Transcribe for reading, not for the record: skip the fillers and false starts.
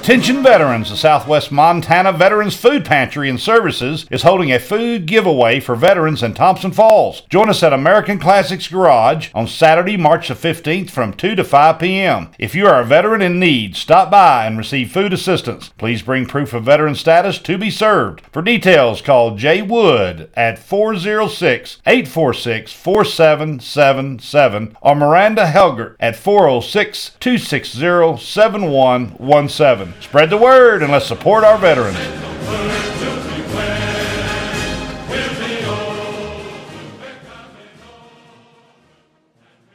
Attention veterans, the Southwest Montana Veterans Food Pantry and Services is holding a food giveaway for veterans in Thompson Falls. Join us at American Classics Garage on Saturday, March the 15th from 2 to 5 p.m. If you are a veteran in need, stop by and receive food assistance. Please bring proof of veteran status to be served. For details, call Jay Wood at 406-846-4777 or Miranda Helger at 406-260-7117. Spread the word and let's support our veterans.